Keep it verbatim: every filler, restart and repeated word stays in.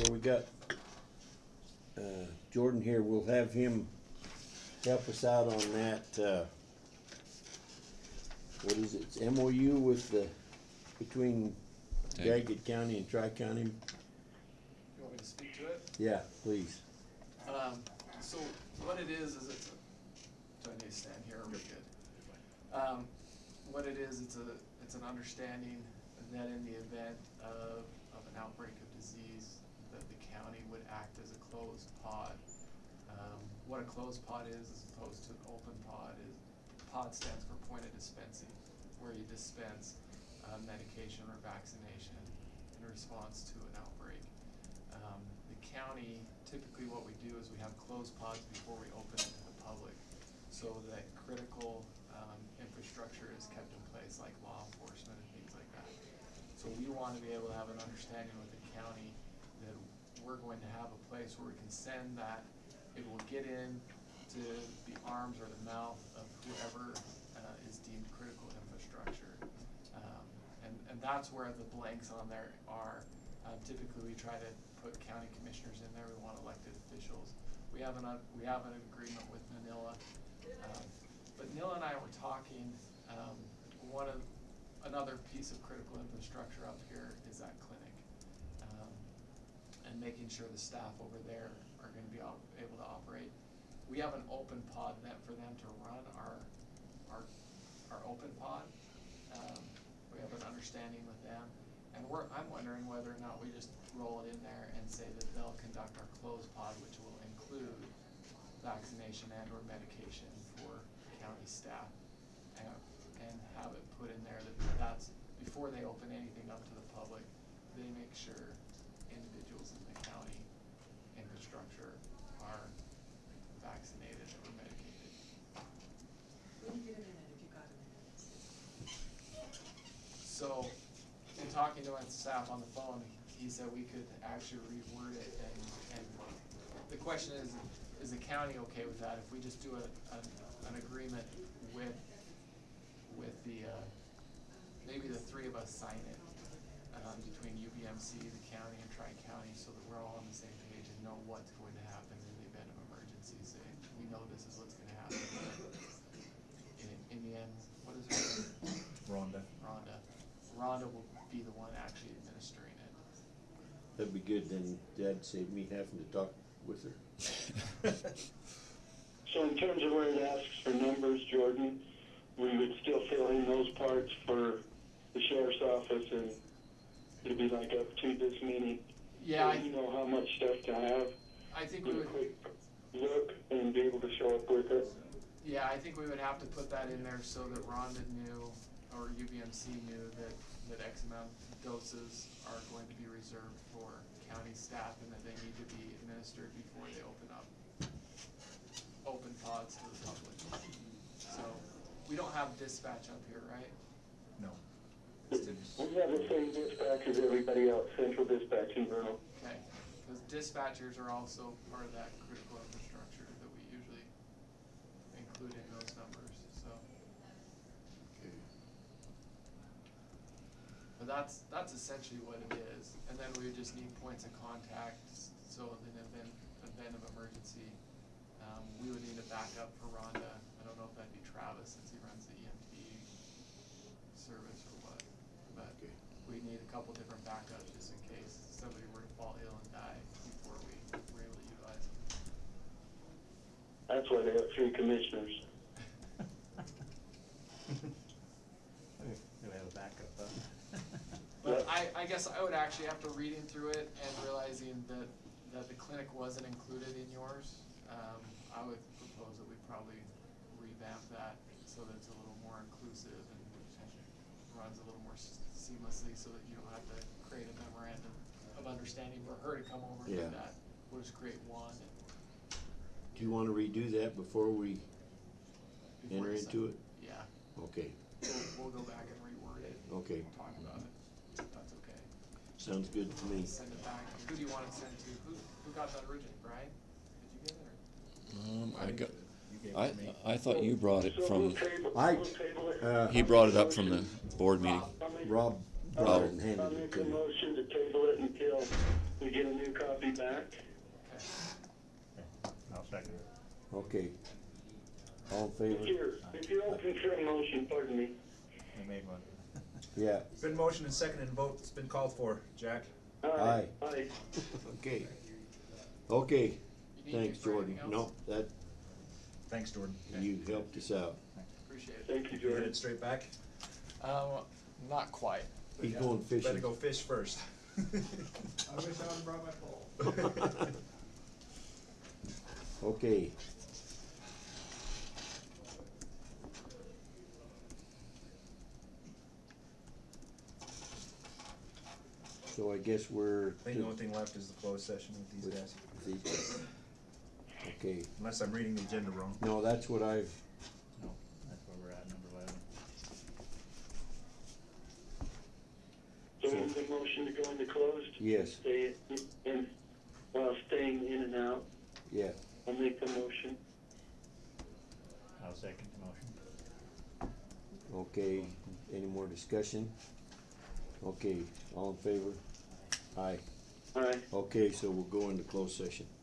Well, we got, uh, Jordan here, we'll have him help us out on that, uh, what is it, it's M O U with the, between Daggett County and Tri-County? You want me to speak to it? Yeah, please. Um, so what it is, is it's a, do I need to stand here, or are we good? Um, what it is, it's a, it's an understanding that in the event of, of an outbreak of disease, that the county would act as a closed pod. Um, what a closed pod is, as opposed to an open pod, is pod stands for point of dispensing, where you dispense uh, medication or vaccination in response to an outbreak. Um, the county, typically what we do is we have closed pods before we open it to the public, so that critical um, infrastructure is kept in place, like law enforcement and things like that. So we want to be able to have an understanding with the county that we're going to have a place where we can send that. It will get in to the arms or the mouth of whoever uh, is deemed critical infrastructure. Um, and, and that's where the blanks on there are. Uh, typically we try to put county commissioners in there. We want elected officials. We have an, uh, we have an agreement with Manila. Um, but Nila and I were talking, um, one of, another piece of critical infrastructure up here is that clinic. Um, and making sure the staff over there are gonna be op able to operate. We have an open pod net for them to run our, our, our open pod. Um, we have an understanding with them. And we're, I'm wondering whether or not we just roll it in there and say that they'll conduct our closed pod, which will include vaccination and or medication for county staff, and, and have it put in there that that's, before they open anything up to the public, they make sure individuals in the county infrastructure are vaccinated or medicated. When you get a minute, if you got a minute. So, in talking to my staff on the phone, he said we could actually reword it, and, and the question is, is the county okay with that? If we just do a, a, an agreement with, with the, uh, maybe the three of us sign it, um, between U B M C, the county, and Tri-County, so that we're all on the same page and know what's going to happen in the event of emergency. Say, we know this is what's gonna happen. In, in the end, what is her name? Rhonda. Rhonda. Rhonda will be the one actually administering it. That'd be good, then that'd save me having to talk with her. So in terms of where it asks for numbers, Jordan, we would still fill in those parts for the sheriff's office, and it'd be like up to this many. Yeah, so I, you know how much stuff to have. I think we Get a would, quick look and be able to show up quicker. yeah, I think we would have to put that in there so that Rhonda knew, or U B M C knew that, that X amount of doses are going to be reserved for county staff and that they need to be administered before they open up open pods to the public. So, we don't have dispatch up here, right? No. We have the same dispatch as everybody else, central dispatch in Vernal. Okay, because dispatchers are also part of that critical infrastructure that we usually include in those numbers, so. Okay. But that's, that's essentially what it is, and then we just need points of contact, so in an event, event of emergency, um, we would need a backup for Rhonda. I don't know if that'd be Travis, since he runs the E M T service or what, but Okay. we need a couple different backups just in case somebody were to fall ill and die before we were able to utilize them. That's why they have three commissioners. We'll have a backup, huh? But I, I guess I would actually, after reading through it and realizing that, that the clinic wasn't included in yours, um, I would propose that we probably revamp that so that it's a little more inclusive and, and runs a little more seamlessly, so that you don't have to create a memorandum of understanding for her to come over and do Yeah. that. We'll just create one. And Do you wanna redo that before we before enter you into sign- it? Yeah, Okay, we'll, we'll go back and reword it. okay, We'll talk about it. That's okay. sounds good to me. Send it back. Who do you want to send to? Who, who got that originally? Brian? Did you get it? Or? Um, I got, You gave it I, to me. I thought you brought it So from, we'll table- I- we'll table it. uh, he brought it up from the board meeting. How many- Rob brought I'll, it and handed I'll it make to a me. motion to table it until we get a new copy back. I'll second it. Okay. All in If favor? you're, if you're open for a motion, pardon me. I made one. Yeah, Been motion and second and vote, it's been called for, Jack. Aye. Aye. okay. Okay, You need me thanks, for Jordan. anything No, else? that, Thanks, Jordan. you helped us out. Appreciate it. Thank you, You Jordan. headed straight back? Um, not quite. but He's yeah. going Better fishing. go fish first. I wish I would've brought my pole. Okay. So I guess we're. I think the only thing left is the closed session with these guys. with these- Okay, Unless I'm reading the agenda wrong. no, that's what I've, No, that's where we're at, number eleven. So we need a motion to go into closed? yes, Stay in, while staying in and out. yeah. I'll make the motion. I'll second the motion. Okay, any more discussion? Okay, all in favor? Aye. Aye. Okay, so we'll go into closed session.